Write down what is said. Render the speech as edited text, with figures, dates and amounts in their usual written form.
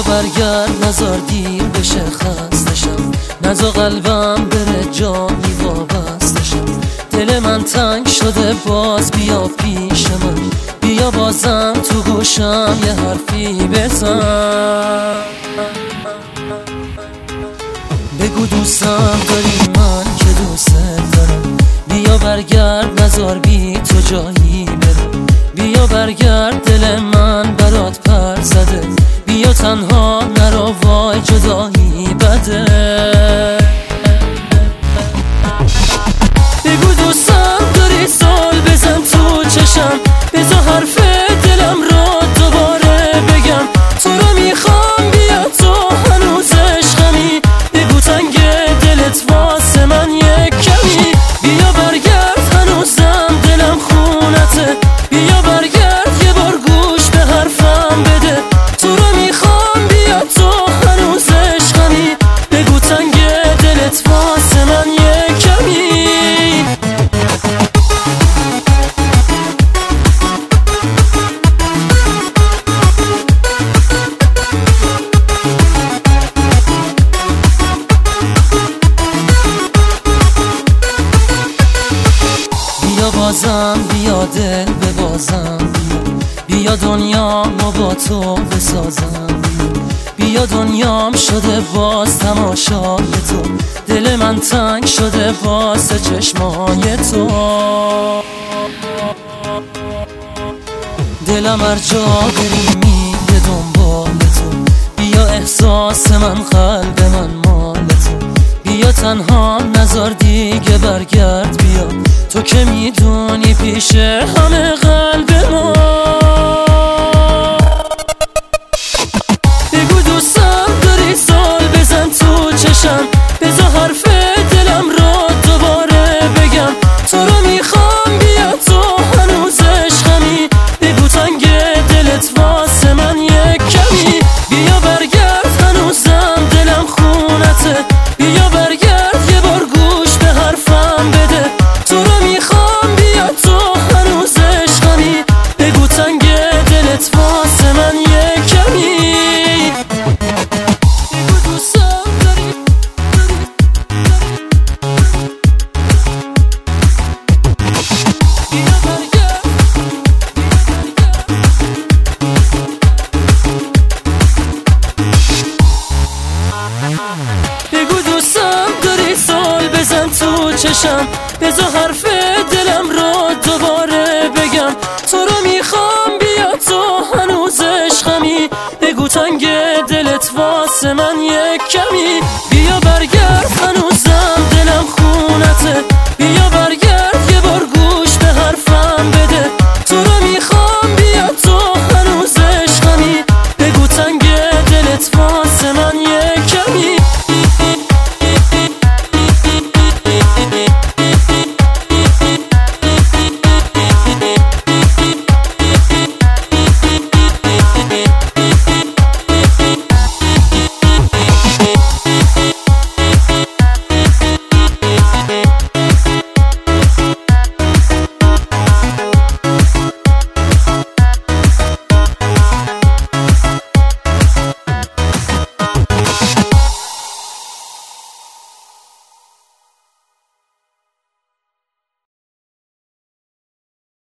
برگرد نزار دیر بشه خستشم، نزا قلبم بره جانی وابستشم. دل من تنگ شده باز بیا پیش من، بیا بازم تو گوشم یه حرفی بزن. بگو دوستم داری من که دوست دارم، بیا برگرد نزار بی تو جایی برم. بیا برگرد دل من برات پر زده، بیا تنها نرو وای جدایی بده. بگو دوستم داری سال بزن تو چشم، بذار حرف دلم رو دوباره بگم. تو رو میخوام بیا تو هنوز عشقمی، بگو تنگ دلت واسه من یک کمی. بیا برگرد هنوزم دلم خونته، بیا برگرد یه بار گوش به حرفم بده. تو رو میخوام بیا تو هنوز عشقمی، بگو تنگ دلت واسه من یک کمی. بیا بازم بیا دل ببازم، بیا دنیامو با تو بسازم. بیا دنیام شده باز تماشای تو، دل من تنگ شده واسه چشمای تو. دلم هر جا بری میگه دنبال تو، بیا احساس من قلب من مال تو. بیا تنها نزار دیگه برگرد بیا، تو که میدونی پیش همه قلب ما. بگو دوستم داری سال بزن تو چشم، بذار حرف دلم رو دوباره بگم. تو رو میخوام بیا تو هنوز عشقمی، بگو تنگ دلت واسه من یک کمی. بیا برگرد هنوزم دلم خونته، بیا برگرد یه بار گوش به حرفم بده. تو رو میخوام بیا تو هنوز عشقمی، بگو تنگ دلت واسه من یک کمی. بگو دوستم داری بیا برگرد. بگو دوستم داری سال بزن تو چشم، بذار حرف دلم رو دوباره بگم. تو رو میخوام بیا تو هنوز عشقمی، بگو تنگ دلت واسه من یک کمی.